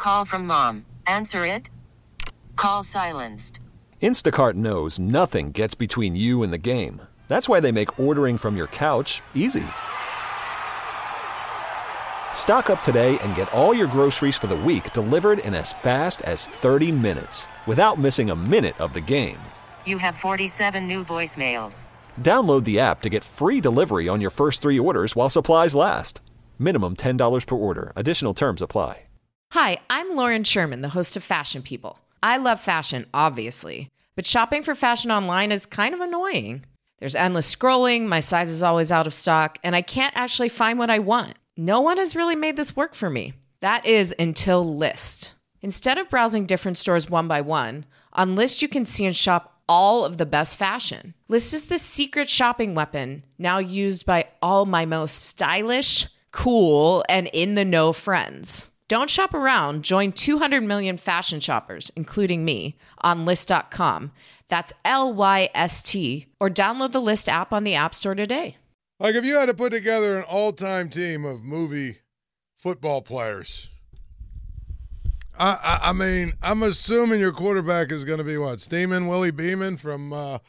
Call from mom. Answer it. Call silenced. Instacart knows nothing gets between you and the game. That's why they make ordering from your couch easy. Stock up today and get all your groceries for the week delivered in as fast as 30 minutes without missing a minute of the game. You have 47 new voicemails. Download the app to get free delivery on your first 3 orders while supplies last. Minimum $10 per order. Additional terms apply. Hi, I'm Lauren Sherman, the host of Fashion People. I love fashion, obviously, but shopping for fashion online is kind of annoying. There's endless scrolling, my size is always out of stock, and I can't actually find what I want. No one has really made this work for me. That is until Lyst. Instead of browsing different stores one by one, on Lyst you can see and shop all of the best fashion. Lyst is the secret shopping weapon now used by all my most stylish, cool, and in-the-know friends. Don't shop around. Join 200 million fashion shoppers, including me, on Lyst.com. That's Lyst, or download the Lyst app on the App Store today. Like, if you had to put together an all-time team of movie football players, I mean, I'm assuming your quarterback is going to be what? Steeman, Willie Beeman from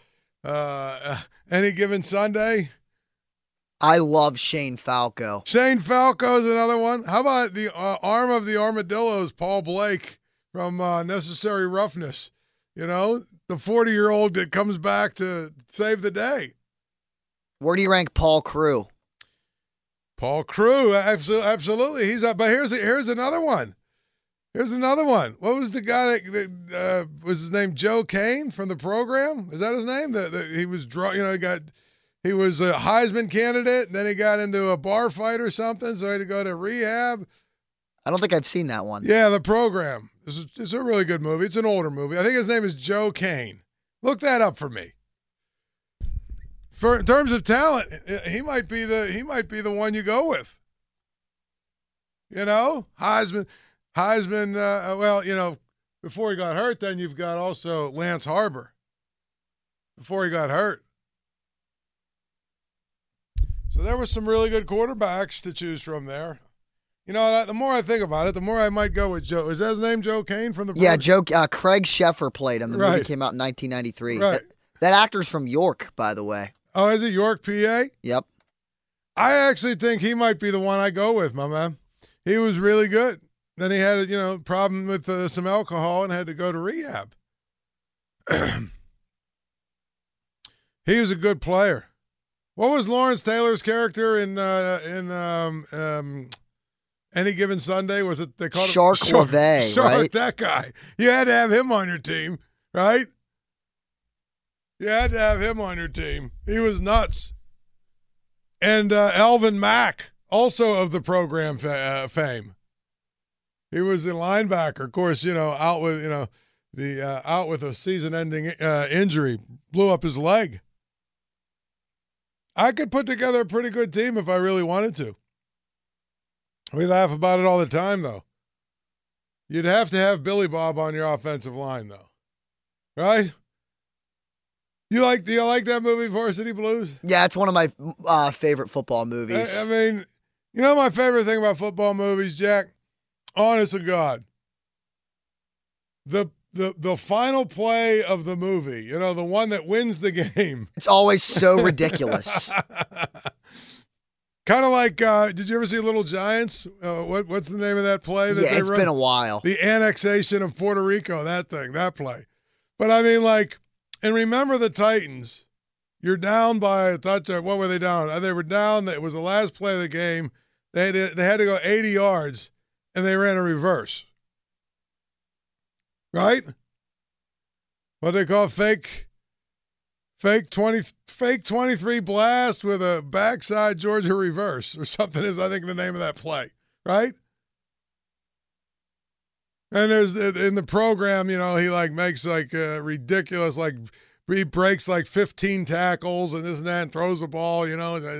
Any Given Sunday? I love Shane Falco. Shane Falco's another one. How about the arm of the armadillos, Paul Blake from Necessary Roughness? You know, the 40-year-old that comes back to save the day. Where do you rank Paul Crewe? Paul Crewe, absolutely. He's up. But here's another one. Here's another one. What was the guy that was his name? Joe Kane from the program? Is that his name? He was he was a Heisman candidate, and then he got into a bar fight or something, so he had to go to rehab. I don't think I've seen that one. Yeah, The Program. It's a really good movie. It's an older movie. I think his name is Joe Kane. Look that up for me. In terms of talent, he might be the one you go with. You know, Heisman. Well, you know, before he got hurt, then you've got also Lance Harbor. Before he got hurt. So there were some really good quarterbacks to choose from there. You know, the more I think about it, the more I might go with Joe. Is that his name, Joe Kane from the Yeah, Craig Sheffer played him. The movie came out in 1993. Right. That actor's from York, by the way. Oh, is it York, PA? Yep. I actually think he might be the one I go with, my man. He was really good. Then he had a problem with some alcohol and had to go to rehab. He was a good player. What was Lawrence Taylor's character in Any Given Sunday? Was it they called Shark LaVey, Shark, right? That guy. You had to have him on your team, right? You had to have him on your team. He was nuts. And Alvin Mack, also of the program fame. He was a linebacker, of course. Out with out with a season-ending injury, blew up his leg. I could put together a pretty good team if I really wanted to. We laugh about it all the time, though. You'd have to have Billy Bob on your offensive line, though, right? Do you like that movie, Varsity Blues? Yeah, it's one of my favorite football movies. I mean, my favorite thing about football movies, Jack? Honest to God. The final play of the movie, the one that wins the game. It's always so ridiculous. Kind of like, did you ever see Little Giants? What's the name of that play? Yeah, it's been a while. The annexation of Puerto Rico, that play. But I mean, and remember the Titans. You're down by a touchdown. What were they down? They were down. It was the last play of the game. They had to go 80 yards, and they ran a reverse. Right? What they call fake 23 blast with a backside Georgia reverse or something is, I think, the name of that play. Right? And there's in the program, he makes ridiculous, he breaks 15 tackles and this and that and throws the ball, I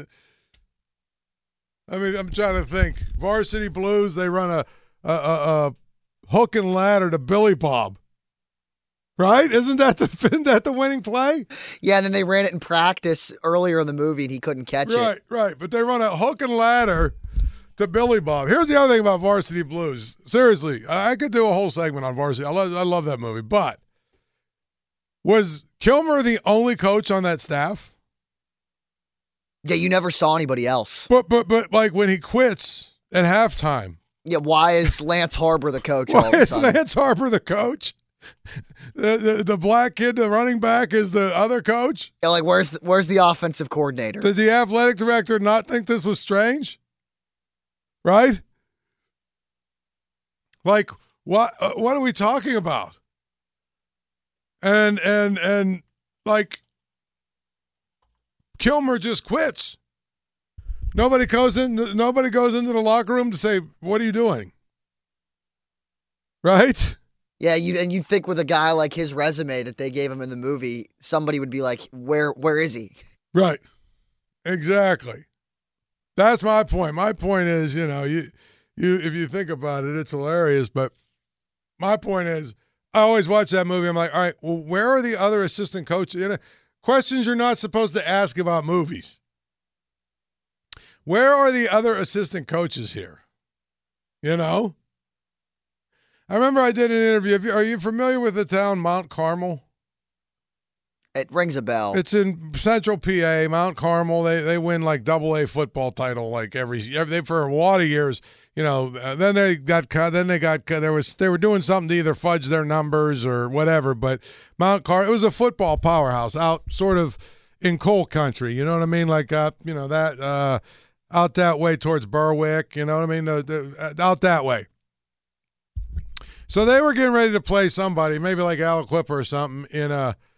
mean, I'm trying to think. Varsity Blues, they run a hook and ladder to Billy Bob. Right? Isn't that the winning play? Yeah, and then they ran it in practice earlier in the movie and he couldn't catch it. Right. But they run a hook and ladder to Billy Bob. Here's the other thing about Varsity Blues. Seriously, I could do a whole segment on Varsity. I love that movie. But was Kilmer the only coach on that staff? Yeah, you never saw anybody else. But like when he quits at halftime. Yeah, why is Lance Harbor the coach Why all the is time? Lance Harbor the coach? The black kid, the running back, is the other coach? Yeah, like, where's the offensive coordinator? Did the athletic director not think this was strange? Right? Like, what are we talking about? And like, Kilmer just quits. Nobody goes into the locker room to say, "What are you doing?" Right? Yeah, you'd think with a guy like his resume that they gave him in the movie, somebody would be like, where is he? Right. Exactly. That's my point. My point is, you if you think about it, it's hilarious. But my point is, I always watch that movie. I'm like, all right, well, where are the other assistant coaches? Questions you're not supposed to ask about movies. Where are the other assistant coaches here? I remember I did an interview. Are you familiar with the town Mount Carmel? It rings a bell. It's in central PA, Mount Carmel. They win like AA football title like they for a lot of years. Then they were doing something to either fudge their numbers or whatever. But Mount Carmel, it was a football powerhouse out sort of in coal country. You know what I mean? Like out that way towards Berwick. You know what I mean? Out that way. So they were getting ready to play somebody, maybe like Aliquippa or something, in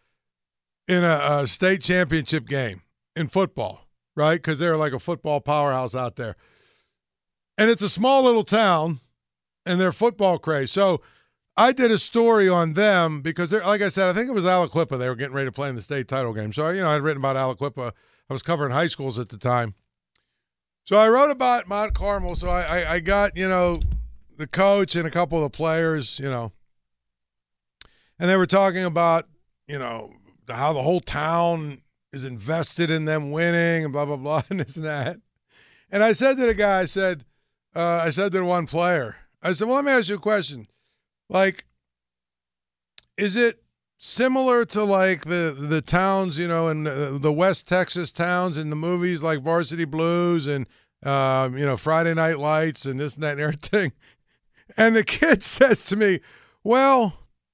a state championship game in football, right? Because they're like a football powerhouse out there. And it's a small little town, and they're football crazy. So I did a story on them because, like I said, I think it was Aliquippa. They were getting ready to play in the state title game. So, I'd written about Aliquippa. I was covering high schools at the time. So I wrote about Mount Carmel. So I got, the coach and a couple of the players, and they were talking about, how the whole town is invested in them winning and blah, blah, blah, and this and that. And I said to the guy, I said to the one player, I said, well, let me ask you a question. Like, is it similar to like the towns, in the West Texas towns in the movies like Varsity Blues and, Friday Night Lights and this and that and everything? And the kid says to me, well,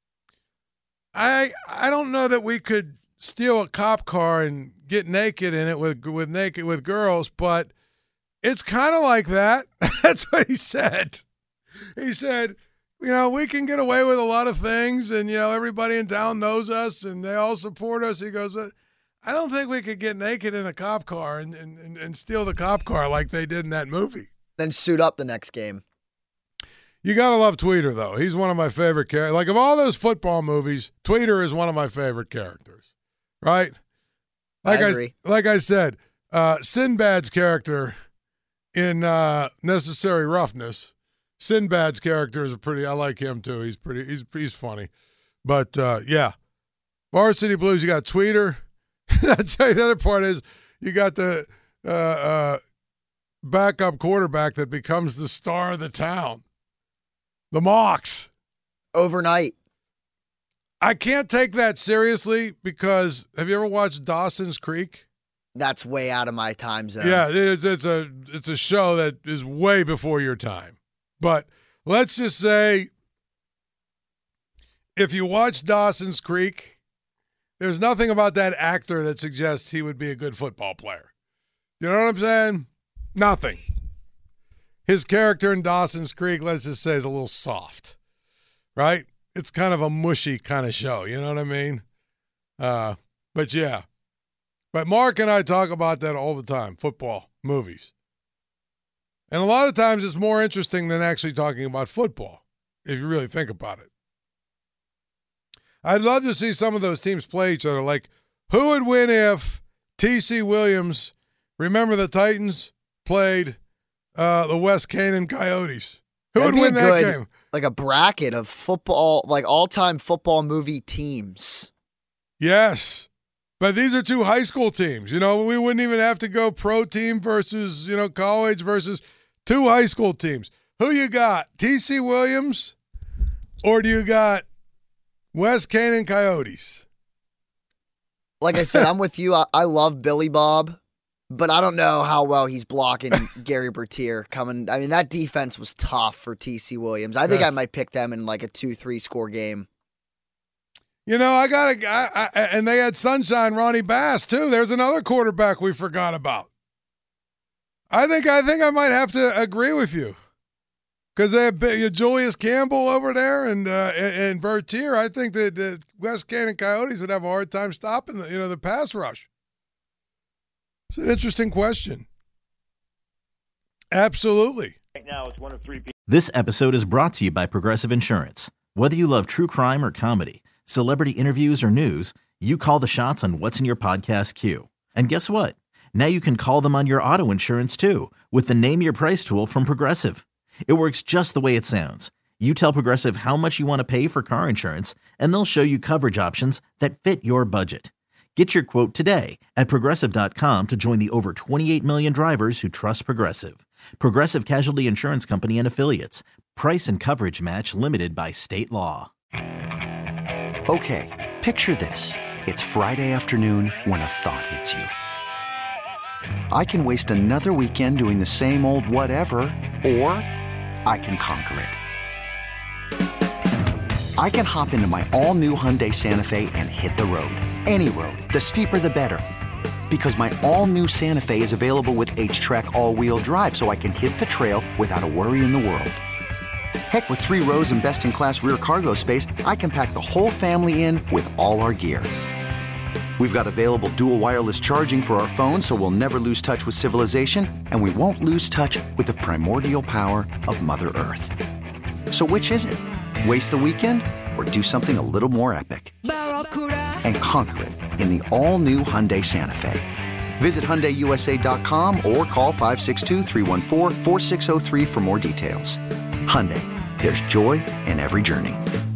I don't know that we could steal a cop car and get naked in it with girls, but it's kind of like that. That's what he said. He said, we can get away with a lot of things, and everybody in town knows us and they all support us. He goes, but I don't think we could get naked in a cop car and steal the cop car like they did in that movie. Then suit up the next game. You got to love Tweeter, though. He's one of my favorite characters. Like, of all those football movies, Tweeter is one of my favorite characters, right? I agree. Like I said, Sinbad's character in Necessary Roughness, Sinbad's character is I like him, too. He's funny. But, yeah, Varsity Blues, you got Tweeter. That's the other part is you got the backup quarterback that becomes the star of the town. The Mox. Overnight. I can't take that seriously because have you ever watched Dawson's Creek? That's way out of my time zone. Yeah, it's a show that is way before your time. But let's just say if you watch Dawson's Creek, there's nothing about that actor that suggests he would be a good football player. You know what I'm saying? Nothing. His character in Dawson's Creek, let's just say, is a little soft, right? It's kind of a mushy kind of show, you know what I mean? But yeah. But Mark and I talk about that all the time, football, movies. And a lot of times it's more interesting than actually talking about football, if you really think about it. I'd love to see some of those teams play each other. Like, who would win if T.C. Williams, remember the Titans, played the West Canaan Coyotes? Who would win that game? Like a bracket of football, like all-time football movie teams. Yes. But these are two high school teams. We wouldn't even have to go pro team versus, college versus 2 high school teams. Who you got, T.C. Williams, or do you got West Canaan Coyotes? Like I said, I'm with you. I love Billy Bob, but I don't know how well he's blocking Gary Bertier coming. I mean, that defense was tough for T.C. Williams. I think I might pick them in like a 2-3 score game. You know, and they had Sunshine Ronnie Bass too. There's another quarterback we forgot about. I think I might have to agree with you. Because they have Julius Campbell over there and Bertier. I think that the West Canaan Coyotes would have a hard time stopping the pass rush. It's an interesting question. Absolutely. Right now, it's one of 3 people. This episode is brought to you by Progressive Insurance. Whether you love true crime or comedy, celebrity interviews or news, you call the shots on what's in your podcast queue. And guess what? Now you can call them on your auto insurance too with the Name Your Price tool from Progressive. It works just the way it sounds. You tell Progressive how much you want to pay for car insurance, and they'll show you coverage options that fit your budget. Get your quote today at Progressive.com to join the over 28 million drivers who trust Progressive. Progressive Casualty Insurance Company and Affiliates. Price and coverage match limited by state law. Okay, picture this. It's Friday afternoon when a thought hits you. I can waste another weekend doing the same old whatever, or I can conquer it. I can hop into my all-new Hyundai Santa Fe and hit the road. Any road. The steeper, the better. Because my all-new Santa Fe is available with H-Track all-wheel drive, so I can hit the trail without a worry in the world. Heck, with 3 rows and best-in-class rear cargo space, I can pack the whole family in with all our gear. We've got available dual wireless charging for our phones, so we'll never lose touch with civilization, and we won't lose touch with the primordial power of Mother Earth. So which is it? Waste the weekend or do something a little more epic? And conquer it in the all-new Hyundai Santa Fe. Visit HyundaiUSA.com or call 562-314-4603 for more details. Hyundai, there's joy in every journey.